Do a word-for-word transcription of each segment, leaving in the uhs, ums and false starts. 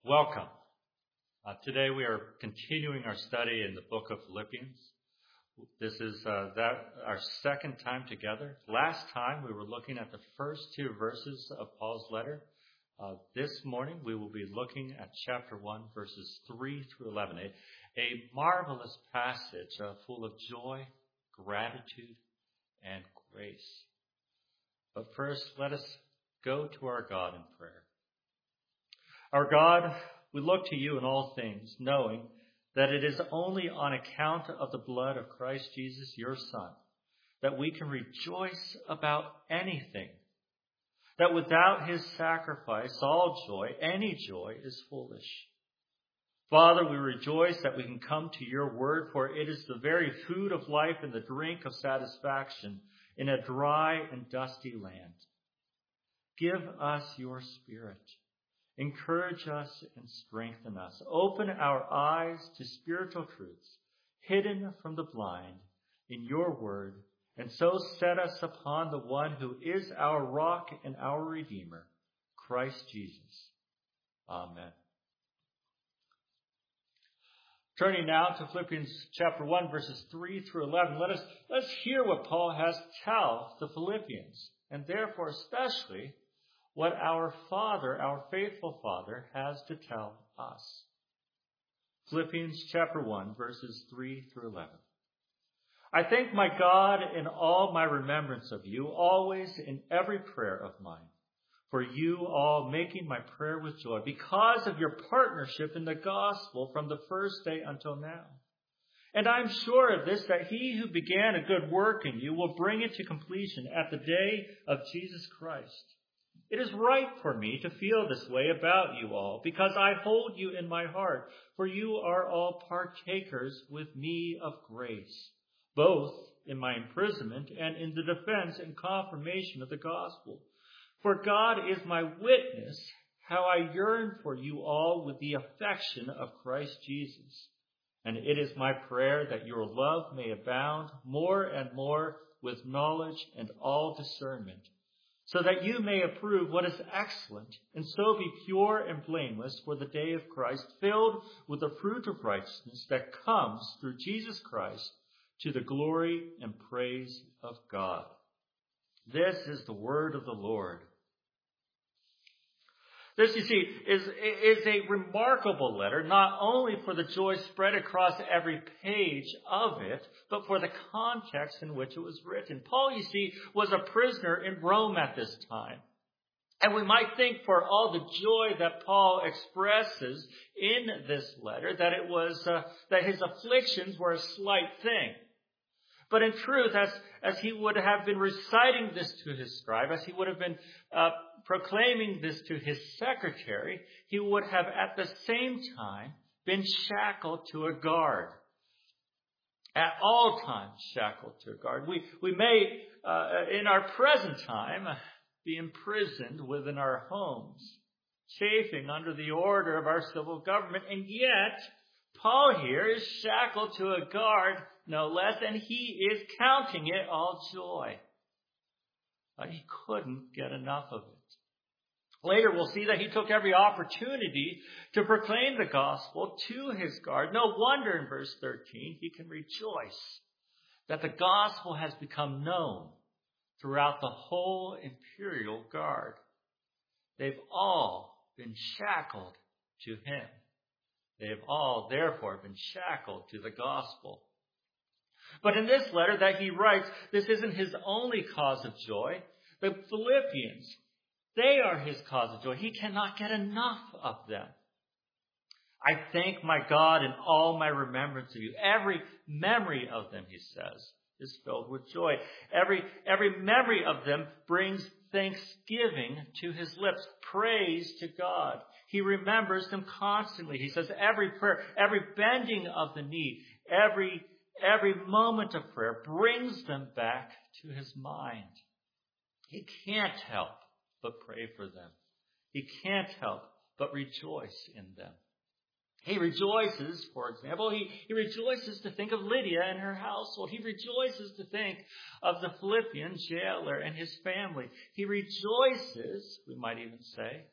Welcome. Uh, today we are continuing our study in the book of Philippians. This is uh, that our second time together. Last time we were looking at the first two verses of Paul's letter. Uh, this morning we will be looking at chapter one, verses three through eleven. A, a marvelous passage uh, full of joy, gratitude, and grace. But first, let us go to our God in prayer. Our God, we look to you in all things, knowing that it is only on account of the blood of Christ Jesus, your Son, that we can rejoice about anything. That without his sacrifice, all joy, any joy, is foolish. Father, we rejoice that we can come to your word, for it is the very food of life and the drink of satisfaction in a dry and dusty land. Give us your Spirit. Encourage us and strengthen us. Open our eyes to spiritual truths hidden from the blind in your word, and so set us upon the one who is our rock and our Redeemer, Christ Jesus. Amen. Turning now to Philippians chapter one, verses three through eleven, let us, let's hear what Paul has to tell the Philippians, and therefore especially what our Father, our faithful Father, has to tell us. Philippians chapter one, verses three through eleven. I thank my God in all my remembrance of you, always in every prayer of mine, for you all making my prayer with joy, because of your partnership in the gospel from the first day until now. And I'm sure of this, that he who began a good work in you will bring it to completion at the day of Jesus Christ. It is right for me to feel this way about you all, because I hold you in my heart, for you are all partakers with me of grace, both in my imprisonment and in the defense and confirmation of the gospel. For God is my witness, how I yearn for you all with the affection of Christ Jesus. And it is my prayer that your love may abound more and more with knowledge and all discernment, so that you may approve what is excellent, and so be pure and blameless for the day of Christ, filled with the fruit of righteousness that comes through Jesus Christ, to the glory and praise of God. This is the word of the Lord. This, you see, is, is a remarkable letter, not only for the joy spread across every page of it, but for the context in which it was written. Paul, you see, was a prisoner in Rome at this time. And we might think, for all the joy that Paul expresses in this letter, that it was uh, that his afflictions were a slight thing. But in truth, as, as he would have been reciting this to his scribe, as he would have been uh, proclaiming this to his secretary, he would have at the same time been shackled to a guard. At all times shackled to a guard. We, we may, uh, in our present time, be imprisoned within our homes, chafing under the order of our civil government, and yet Paul here is shackled to a guard, no less, and he is counting it all joy. But he couldn't get enough of it. Later we'll see that he took every opportunity to proclaim the gospel to his guard. No wonder in verse thirteen he can rejoice that the gospel has become known throughout the whole imperial guard. They've all been shackled to him. They have all, therefore, been shackled to the gospel. But in this letter that he writes, this isn't his only cause of joy. The Philippians, they are his cause of joy. He cannot get enough of them. I thank my God in all my remembrance of you. Every memory of them, he says, is filled with joy. Every, every memory of them brings thanksgiving to his lips, praise to God. He remembers them constantly. He says every prayer, every bending of the knee, every, every moment of prayer brings them back to his mind. He can't help but pray for them. He can't help but rejoice in them. He rejoices, for example, he, he rejoices to think of Lydia and her household. He rejoices to think of the Philippian jailer and his family. He rejoices, we might even say,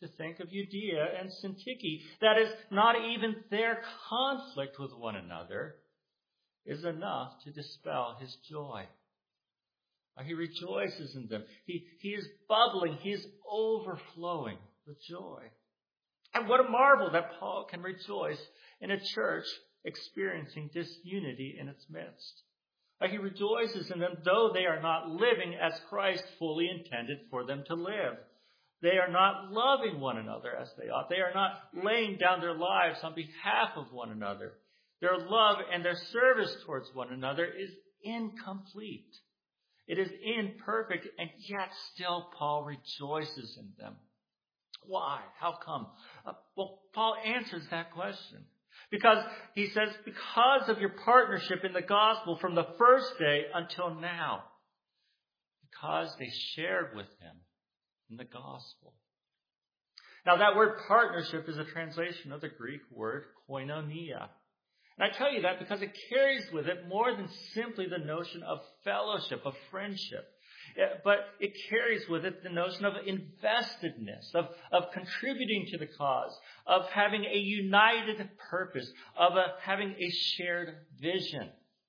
to think of Euodia and Syntyche. That is, not even their conflict with one another is enough to dispel his joy. He rejoices in them. He, he is bubbling. He is overflowing with joy. And what a marvel that Paul can rejoice in a church experiencing disunity in its midst. He rejoices in them, though they are not living as Christ fully intended for them to live. They are not loving one another as they ought. They are not laying down their lives on behalf of one another. Their love and their service towards one another is incomplete. It is imperfect, and yet still Paul rejoices in them. Why? How come? Uh, well, Paul answers that question. Because he says, because of your partnership in the gospel from the first day until now. Because they shared with him in the gospel. Now that word partnership is a translation of the Greek word koinonia. And I tell you that because it carries with it more than simply the notion of fellowship, of friendship. But it carries with it the notion of investedness, of, of contributing to the cause, of having a united purpose, of a, having a shared vision.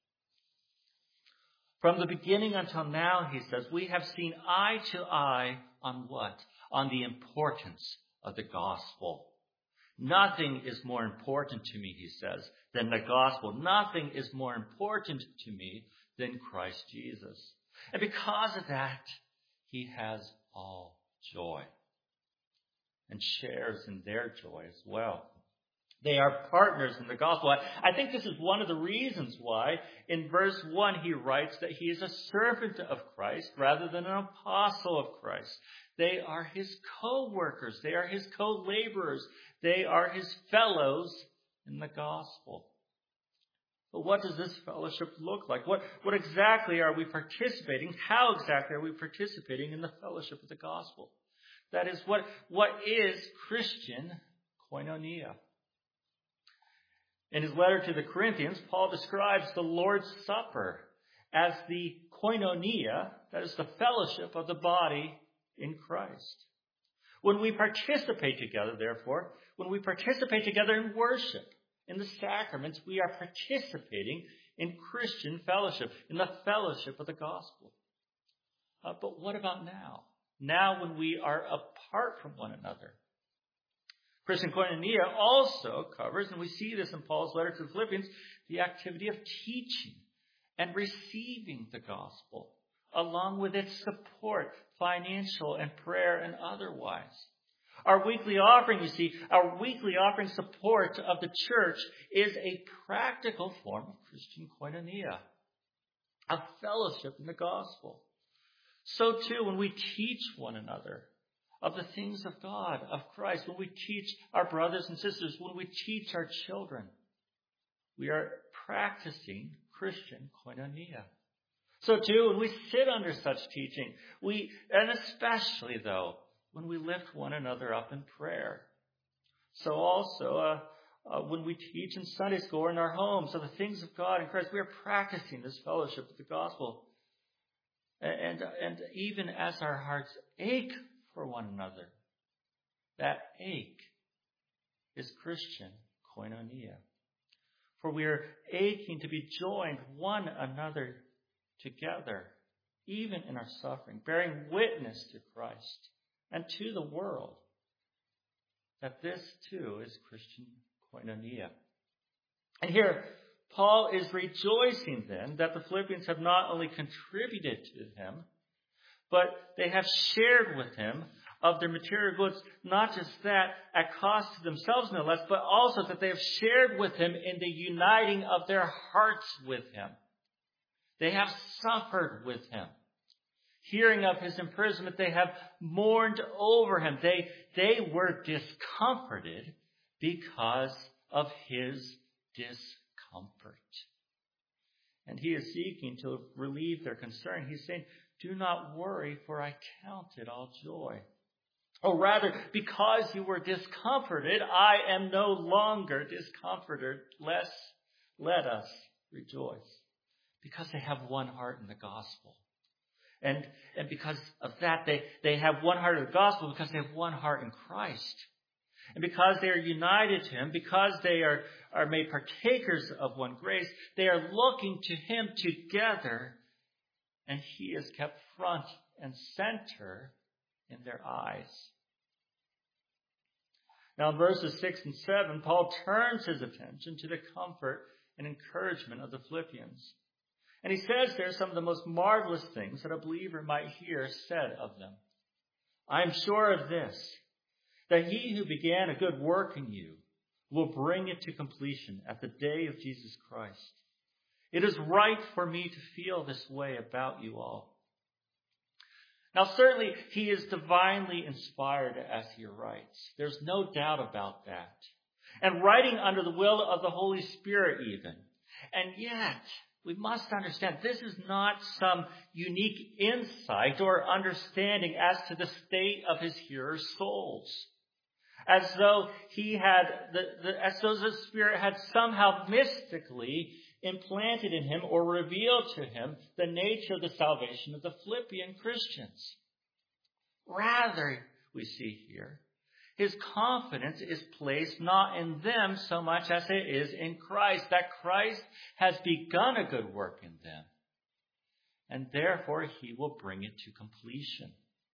From the beginning until now, he says, we have seen eye to eye on what? On the importance of the gospel. Nothing is more important to me, he says, than the gospel. Nothing is more important to me than Christ Jesus. And because of that, he has all joy and shares in their joy as well. They are partners in the gospel. I think this is one of the reasons why in verse one he writes that he is a servant of Christ rather than an apostle of Christ. They are his co-workers. They are his co-laborers. They are his fellows in the gospel. But what does this fellowship look like? What, what exactly are we participating? How exactly are we participating in the fellowship of the gospel? That is, what, what is Christian koinonia? In his letter to the Corinthians, Paul describes the Lord's Supper as the koinonia, that is the fellowship of the body in Christ. When we participate together, therefore, when we participate together in worship, in the sacraments, we are participating in Christian fellowship, in the fellowship of the gospel. Uh, but what about now? Now when we are apart from one another. Christian koinonia also covers, and we see this in Paul's letter to the Philippians, the activity of teaching and receiving the gospel, along with its support, financial and prayer and otherwise. Our weekly offering, you see, our weekly offering support of the church is a practical form of Christian koinonia, a fellowship in the gospel. So too, when we teach one another of the things of God, of Christ, when we teach our brothers and sisters, when we teach our children, we are practicing Christian koinonia. So too, when we sit under such teaching, we, and especially though, when we lift one another up in prayer. So also, uh, uh, when we teach in Sunday school or in our homes of the things of God in Christ, we are practicing this fellowship with the gospel. And, and, and even as our hearts ache for one another, that ache is Christian koinonia. For we are aching to be joined one another together, even in our suffering, bearing witness to Christ and to the world that this too is Christian koinonia. And here, Paul is rejoicing then that the Philippians have not only contributed to him, but they have shared with him of their material goods, not just that at cost to themselves no less, but also that they have shared with him in the uniting of their hearts with him. They have suffered with him. Hearing of his imprisonment, they have mourned over him. They, they were discomforted because of his discomfort. And he is seeking to relieve their concern. He's saying, do not worry, for I count it all joy. Or rather, because you were discomforted, I am no longer discomforted. Less, let us rejoice. Because they have one heart in the gospel. And, and because of that, they, they have one heart of the gospel because they have one heart in Christ. And because they are united to him, because they are, are made partakers of one grace, they are looking to him together, and he is kept front and center in their eyes. Now in verses six and seven, Paul turns his attention to the comfort and encouragement of the Philippians. And he says there some of the most marvelous things that a believer might hear said of them. I am sure of this, that he who began a good work in you will bring it to completion at the day of Jesus Christ. It is right for me to feel this way about you all. Now certainly he is divinely inspired as he writes. There's no doubt about that. And writing under the will of the Holy Spirit even. And yet, we must understand this is not some unique insight or understanding as to the state of his hearers' souls. As though he had, the, the, as though the Spirit had somehow mystically implanted in him or revealed to him the nature of the salvation of the Philippian Christians. Rather, we see here, his confidence is placed not in them so much as it is in Christ, that Christ has begun a good work in them, and therefore he will bring it to completion.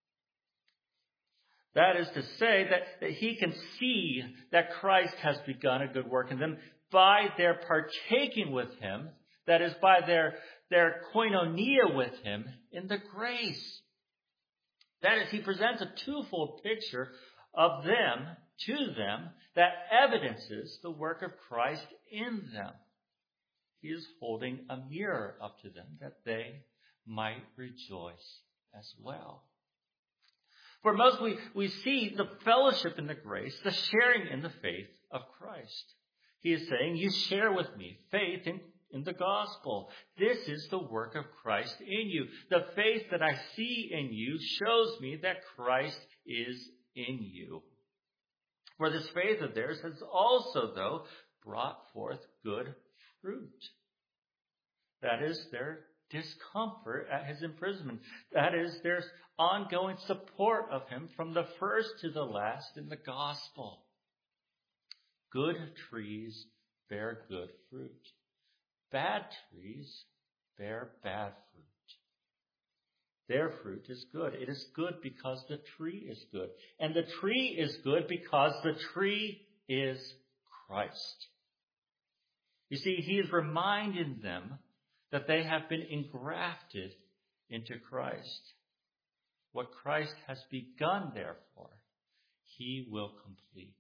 That is to say that, that he can see that Christ has begun a good work in them by their partaking with him, that is, by their, their koinonia with him in the grace. That is, he presents a twofold picture of them, to them, that evidences the work of Christ in them. He is holding a mirror up to them that they might rejoice as well. For most, we, we see the fellowship in the grace, the sharing in the faith of Christ. He is saying, you share with me faith in, in the gospel. This is the work of Christ in you. The faith that I see in you shows me that Christ is in you. For this faith of theirs has also, though, brought forth good fruit. That is their discomfort at his imprisonment. That is their ongoing support of him from the first to the last in the gospel. Good trees bear good fruit. Bad trees bear bad fruit. Their fruit is good. It is good because the tree is good. And the tree is good because the tree is Christ. You see, he is reminding them that they have been engrafted into Christ. What Christ has begun, therefore, he will complete.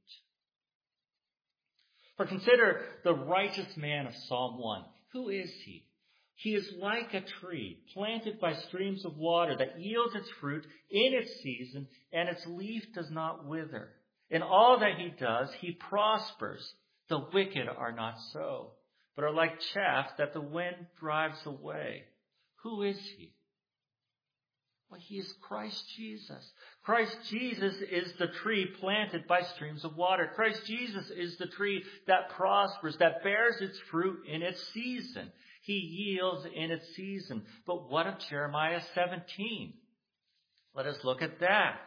For consider the righteous man of Psalm one. Who is he? He is like a tree planted by streams of water that yields its fruit in its season, and its leaf does not wither. In all that he does, he prospers. The wicked are not so, but are like chaff that the wind drives away. Who is he? Well, he is Christ Jesus. Christ Jesus is the tree planted by streams of water. Christ Jesus is the tree that prospers, that bears its fruit in its season. He yields in its season. But what of Jeremiah seventeen? Let us look at that.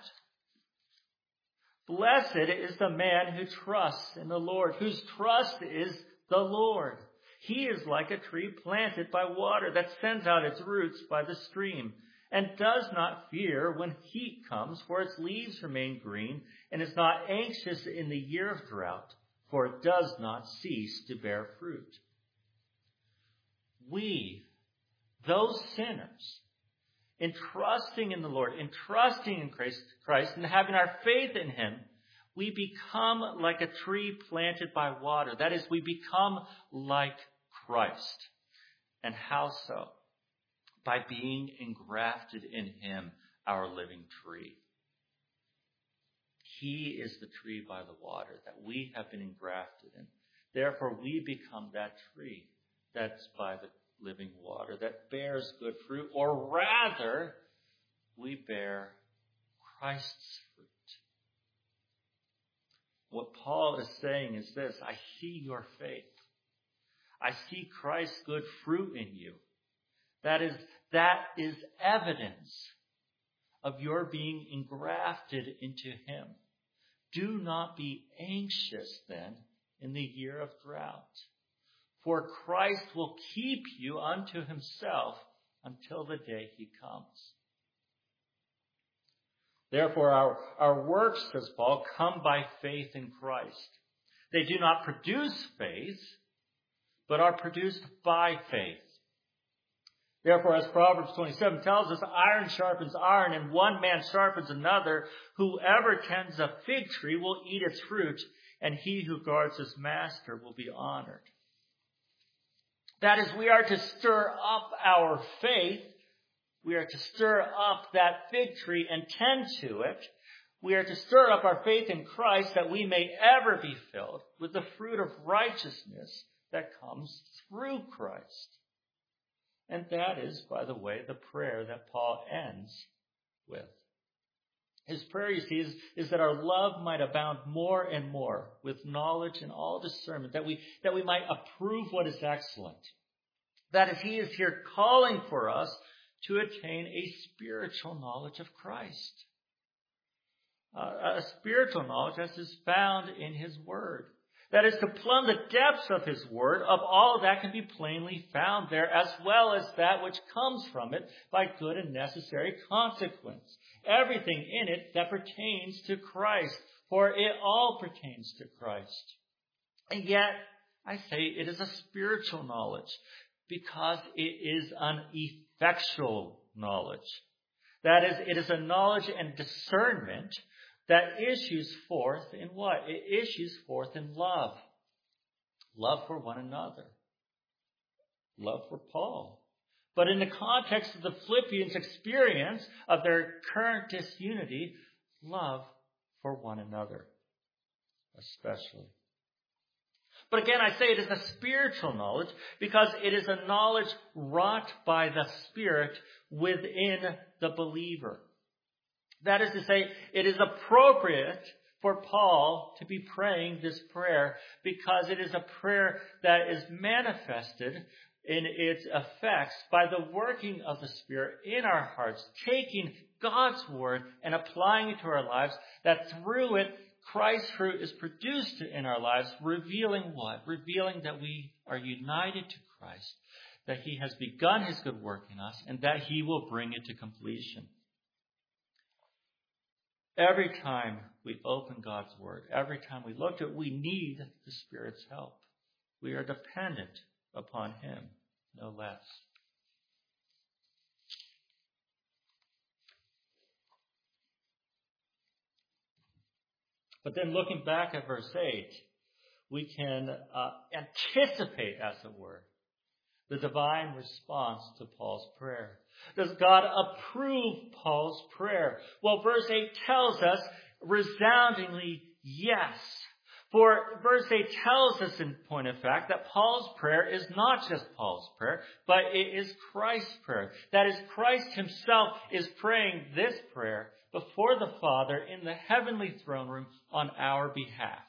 Blessed is the man who trusts in the Lord, whose trust is the Lord. He is like a tree planted by water that sends out its roots by the stream, and does not fear when heat comes, for its leaves remain green, and is not anxious in the year of drought, for it does not cease to bear fruit. We, those sinners, in trusting in the Lord, in trusting in Christ, Christ, and having our faith in him, we become like a tree planted by water. That is, we become like Christ. And how so? By being engrafted in him, our living tree. He is the tree by the water that we have been engrafted in. Therefore, we become that tree that's by the living water, that bears good fruit, or rather, we bear Christ's fruit. What Paul is saying is this: I see your faith. I see Christ's good fruit in you. That is, that is evidence of your being engrafted into him. Do not be anxious then in the year of drought, for Christ will keep you unto himself until the day he comes. Therefore, our, our works, says Paul, come by faith in Christ. They do not produce faith, but are produced by faith. Therefore, as Proverbs twenty-seven tells us, iron sharpens iron, and one man sharpens another. Whoever tends a fig tree will eat its fruit, and he who guards his master will be honored. That is, we are to stir up our faith. We are to stir up that fig tree and tend to it. We are to stir up our faith in Christ that we may ever be filled with the fruit of righteousness that comes through Christ. And that is, by the way, the prayer that Paul ends with. His prayer, you see, is, is that our love might abound more and more with knowledge and all discernment, that we, that we might approve what is excellent. That is, he is here calling for us to attain a spiritual knowledge of Christ. Uh, a spiritual knowledge as is found in his word. That is, to plumb the depths of his word, of all that can be plainly found there, as well as that which comes from it by good and necessary consequence. Everything in it that pertains to Christ, for it all pertains to Christ. And yet, I say it is a spiritual knowledge, because it is an effectual knowledge. That is, it is a knowledge and discernment that issues forth in what? It issues forth in love. Love for one another. Love for Paul. But in the context of the Philippians' experience of their current disunity, love for one another, especially. But again, I say it is a spiritual knowledge because it is a knowledge wrought by the Spirit within the believer. That is to say, it is appropriate for Paul to be praying this prayer because it is a prayer that is manifested in its effects by the working of the Spirit in our hearts, taking God's word and applying it to our lives, that through it, Christ's fruit is produced in our lives, revealing what? Revealing that we are united to Christ, that he has begun his good work in us, and that he will bring it to completion. Every time we open God's word, every time we look at it, we need the Spirit's help. We are dependent upon him, no less. But then looking back at verse eight, we can uh, anticipate, as it were, the divine response to Paul's prayer. Does God approve Paul's prayer? Well, verse eight tells us resoundingly yes. For verse eight tells us in point of fact that Paul's prayer is not just Paul's prayer, but it is Christ's prayer. That is, Christ himself is praying this prayer before the Father in the heavenly throne room on our behalf.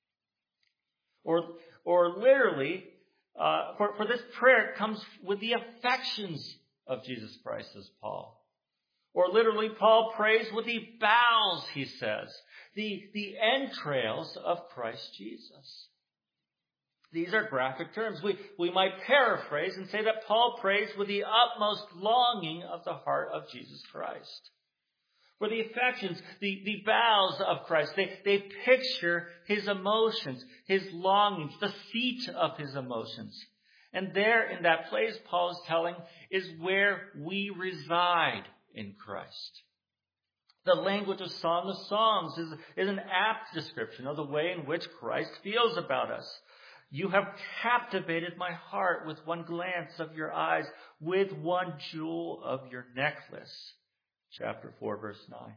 Or, or literally, uh, for, for this prayer comes with the affections of Jesus Christ, says Paul. Or literally, Paul prays with the bowels, he says, the, the entrails of Christ Jesus. These are graphic terms. We, we might paraphrase and say that Paul prays with the utmost longing of the heart of Jesus Christ. For the affections, the, the bowels of Christ, they, they picture his emotions, his longings, the seat of his emotions. And there in that place, Paul is telling, is where we reside in Christ. The language of Song of Songs is, is an apt description of the way in which Christ feels about us. You have captivated my heart with one glance of your eyes, with one jewel of your necklace. Chapter four, verse nine.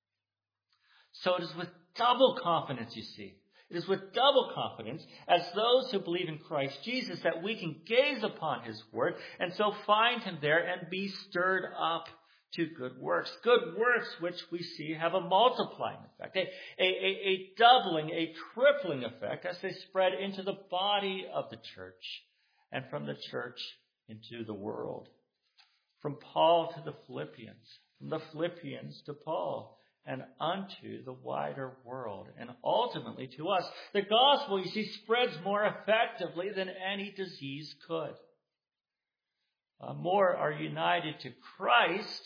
So it is with double confidence, you see. It is with double confidence, as those who believe in Christ Jesus, that we can gaze upon his word and so find him there and be stirred up to good works. Good works which we see have a multiplying effect, a, a, a, a doubling, a tripling effect as they spread into the body of the church and from the church into the world. from Paul to the Philippians, from the Philippians to Paul, and unto the wider world, and ultimately to us. The gospel, you see, spreads more effectively than any disease could. Uh, more are united to Christ,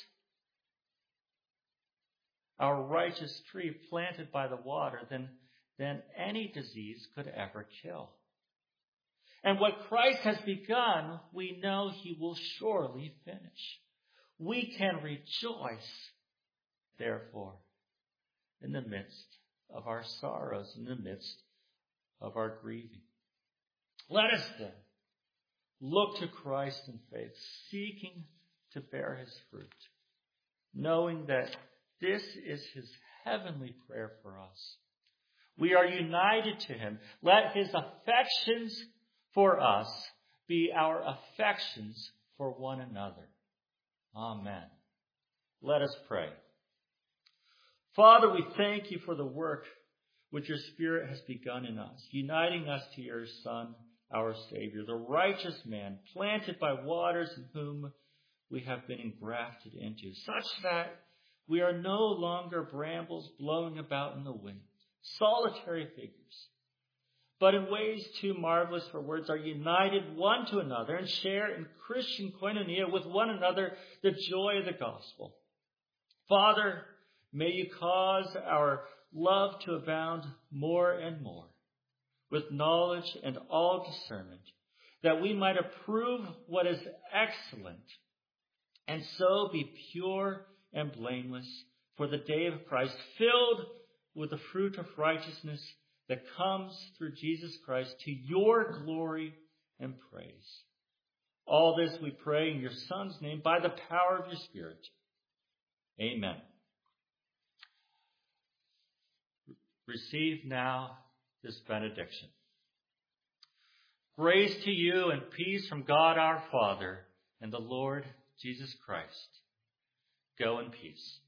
our righteous tree planted by the water, than, than any disease could ever kill. And what Christ has begun, we know he will surely finish. We can rejoice, therefore, in the midst of our sorrows, in the midst of our grieving. Let us then look to Christ in faith, seeking to bear his fruit, knowing that this is his heavenly prayer for us. We are united to him. Let his affections for us be our affections for one another. Amen. Let us pray. Father, we thank you for the work which your Spirit has begun in us, uniting us to your Son, our Savior, the righteous man, planted by waters in whom we have been engrafted into, such that we are no longer brambles blowing about in the wind, solitary figures, but in ways too marvelous for words are united one to another and share in Christian koinonia with one another the joy of the gospel. Father, may you cause our love to abound more and more with knowledge and all discernment, that we might approve what is excellent and so be pure and blameless for the day of Christ, filled with the fruit of righteousness that comes through Jesus Christ to your glory and praise. All this we pray in your Son's name by the power of your Spirit. Amen. Receive now this benediction. Grace to you and peace from God our Father and the Lord Jesus Christ. Go in peace.